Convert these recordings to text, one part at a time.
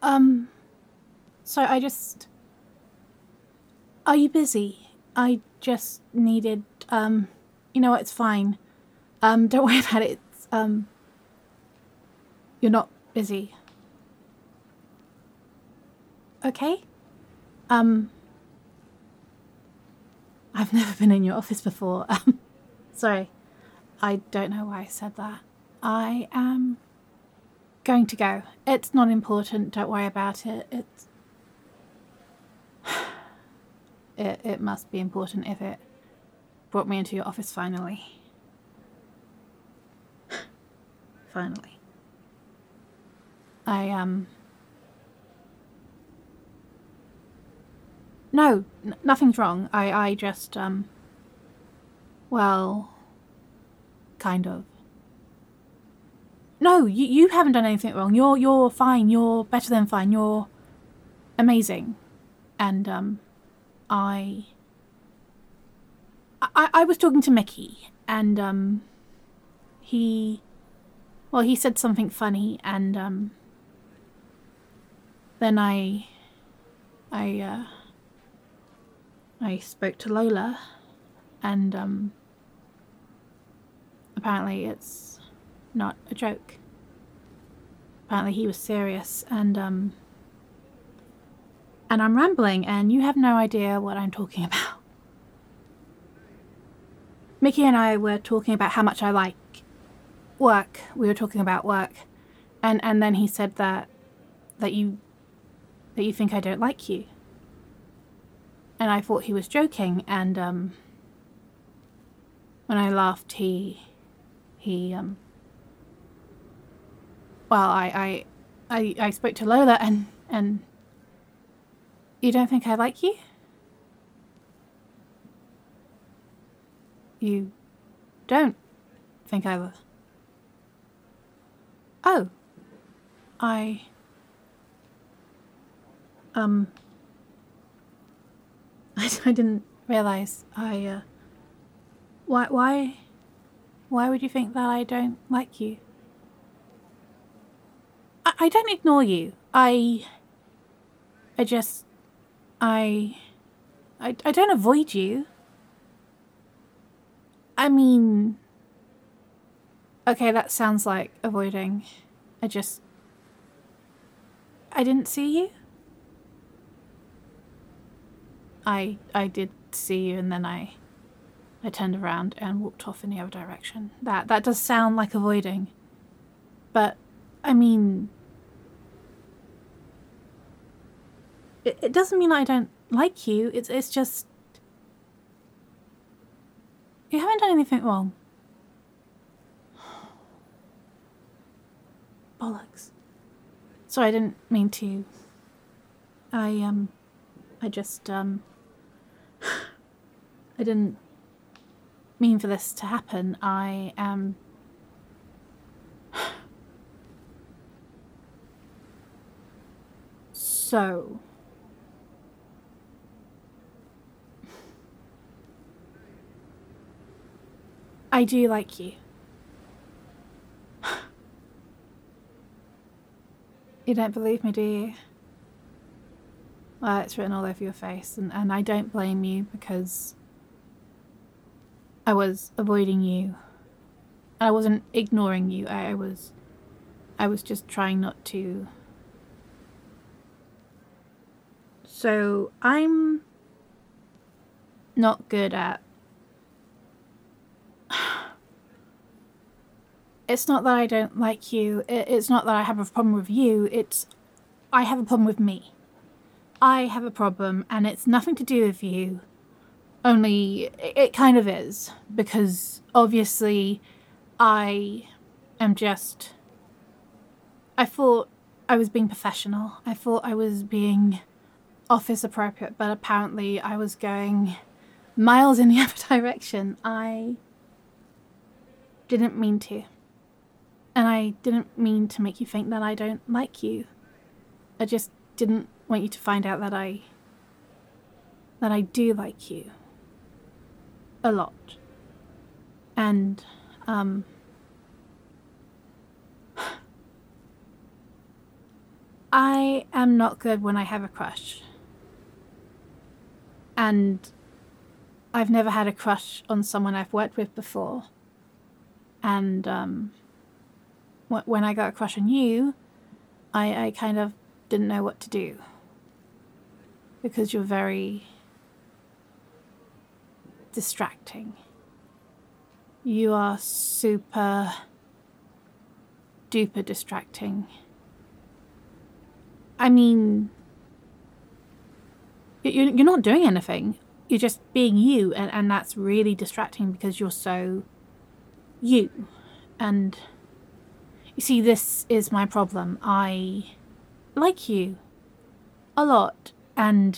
So are you busy? I just needed, you know what, it's fine. Don't worry about it. It's, you're not busy. Okay? I've never been in your office before. Sorry. I don't know why I said that. I am going to go. It's not important. Don't worry about it. It must be important if it brought me into your office finally. Finally. No, nothing's wrong. I just, well, kind of. No, you haven't done anything wrong. You're fine. You're better than fine. You're amazing. And, I was talking to Mickey, and, he said something funny, and, then I spoke to Lola, and, apparently it's not a joke. Apparently he was serious, and I'm rambling, and you have no idea what I'm talking about. Mickey and I were talking about how much I like work. We were talking about work, and then he said that you think I don't like you. And I thought he was joking, and when I laughed, he well, I spoke to Lola, and you don't think I like you? You don't think I love? Oh, I didn't realize. Why would you think that I don't like you? I don't ignore you. I don't avoid you. I mean, okay, that sounds like avoiding. I didn't see you. I did see you, and then I turned around and walked off in the other direction. That does sound like avoiding. But, I mean, it doesn't mean I don't like you. It's just, you haven't done anything wrong. Bollocks. Sorry, I didn't mean to. I just, I didn't mean for this to happen. I am... So... I do like you. You don't believe me, do you? Well, it's written all over your face, and I don't blame you, because I was avoiding you. I wasn't ignoring you. I was just trying not to. So I'm not good at... It's not that I don't like you. It's not that I have a problem with you. I have a problem with me. I have a problem, and it's nothing to do with you. Only it kind of is, because obviously I am just... I thought I was being professional. I thought I was being office appropriate, but apparently I was going miles in the other direction. I didn't mean to. And I didn't mean to make you think that I don't like you. I just didn't want you to find out that I do like you. A lot. And, I am not good when I have a crush. And I've never had a crush on someone I've worked with before. And when I got a crush on you, I kind of didn't know what to do. Because you're very distracting. You are super duper distracting. I mean, you're not doing anything. You're just being you, and that's really distracting because you're so you. And you see, this is my problem. I like you a lot, and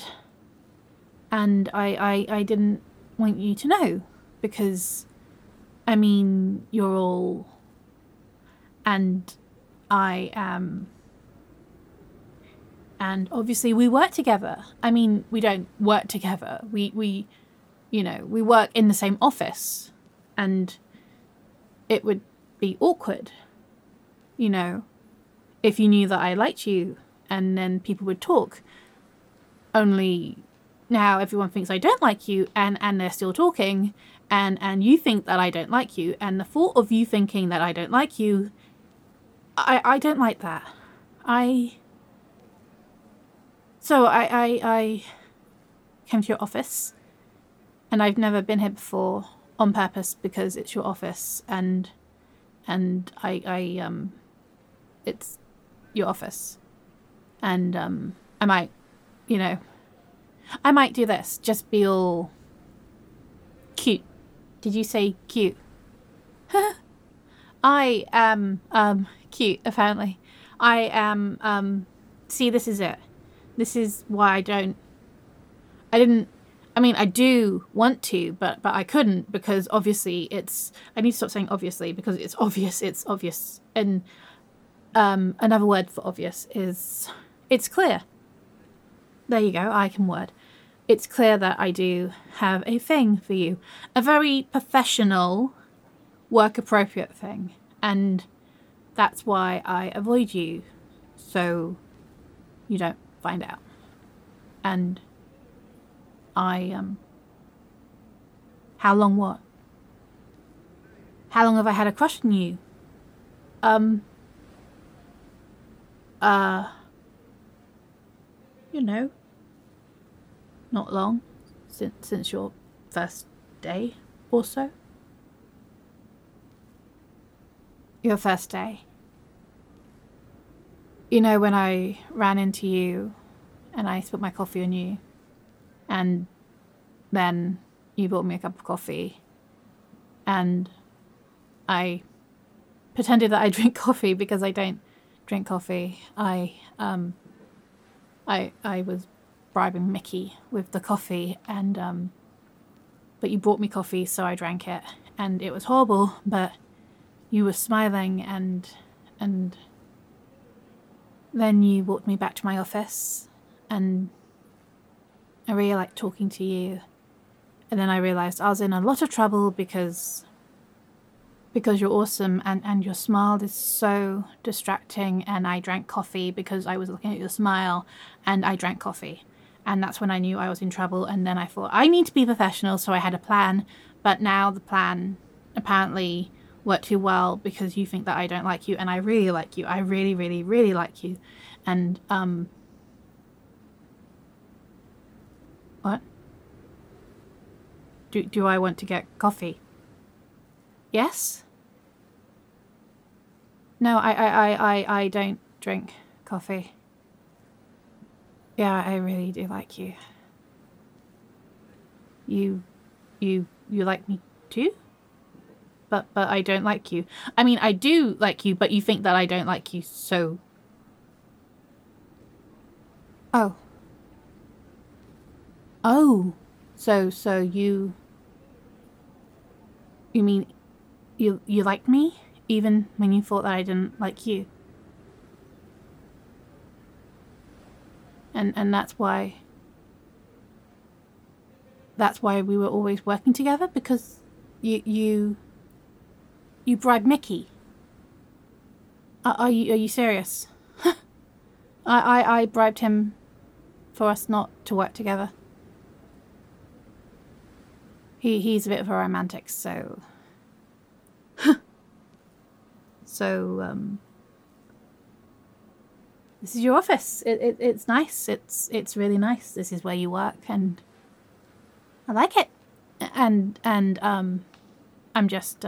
I didn't want you to know because, I mean, you're all, and I am. And obviously we work together. I mean, we don't work together. We work in the same office. And it would be awkward, if you knew that I liked you and then people would talk. Only now everyone thinks I don't like you and they're still talking and you think that I don't like you. And the thought of you thinking that I don't like you, I don't like that. So I came to your office, and I've never been here before on purpose because it's your office, and it's your office, and I might do this, just be all cute. Did you say cute? I am cute, apparently. I am see, this is it. This is why I do want to, but I couldn't because obviously I need to stop saying obviously because it's obvious. And another word for obvious is, it's clear. There you go, I can word. It's clear that I do have a thing for you. A very professional, work-appropriate thing. And that's why I avoid you, so you don't find out. And how long what? How long have I had a crush on you? Not long. Since your first day or so. Your first day. When I ran into you and I spilled my coffee on you, and then you bought me a cup of coffee, and I pretended that I drink coffee because I don't drink coffee. I was bribing Mickey with the coffee, and but you brought me coffee, so I drank it, and it was horrible, but you were smiling, and then you walked me back to my office, and I really liked talking to you. And then I realised I was in a lot of trouble because you're awesome, and your smile is so distracting, and I drank coffee because I was looking at your smile, and I drank coffee. And that's when I knew I was in trouble, and then I thought, I need to be professional, so I had a plan. But now the plan apparently work too well because you think that I don't like you, and I really like you. I really, really, really like you. And what? Do I want to get coffee? Yes? No, I don't drink coffee. Yeah, I really do like you. You like me too? But I don't like you. I mean, I do like you, but you think that I don't like you, so... Oh. Oh. So you mean you liked me, even when you thought that I didn't like you? And that's why we were always working together, because you bribed Mickey. Are you serious? I bribed him for us not to work together. He's a bit of a romantic, so... this is your office. It's nice. It's really nice. This is where you work, and I like it. And I'm just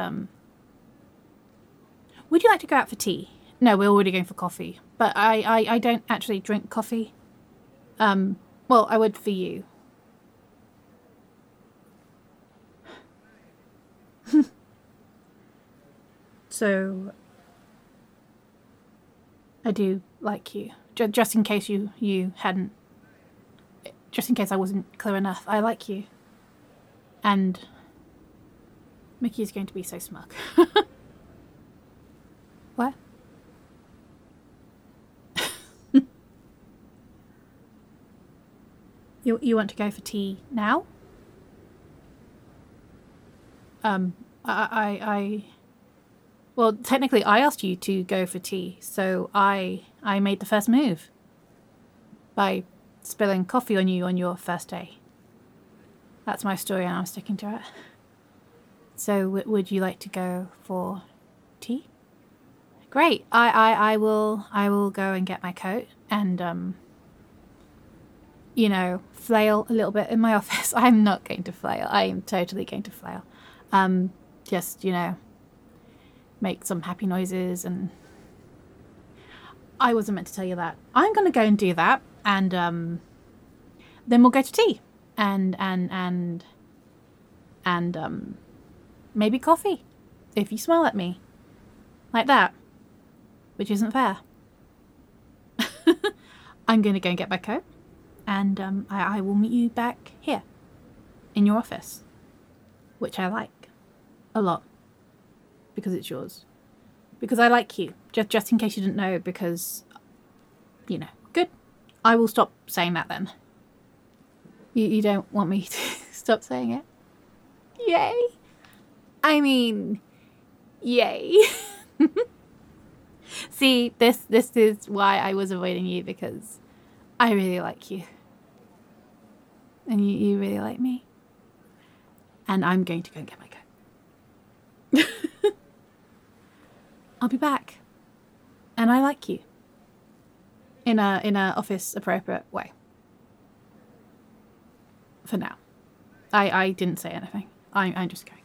would you like to go out for tea? No, we're already going for coffee. But I don't actually drink coffee. Well, I would for you. So I do like you. Just in case you hadn't... Just in case I wasn't clear enough. I like you. And Mickey is going to be so smug. What? You want to go for tea now? Well, technically I asked you to go for tea, so I made the first move by spilling coffee on you on your first day. That's my story and I'm sticking to it. So would you like to go for tea? Great. I will go and get my coat and you know, flail a little bit in my office. I'm not going to flail. I am totally going to flail. Just, you know, make some happy noises, and I wasn't meant to tell you that. I'm going to go and do that, and then we'll go to tea and maybe coffee if you smile at me like that, which isn't fair. I'm going to go and get my coat, and I will meet you back here in your office, which I like a lot because it's yours. Because I like you, just in case you didn't know, because, you know, good. I will stop saying that then. You don't want me to stop saying it? Yay! I mean, yay. See, this is why I was avoiding you, because I really like you. And you really like me. And I'm going to go and get my coat. I'll be back. And I like you. In a office appropriate way. For now. I didn't say anything. I'm just going.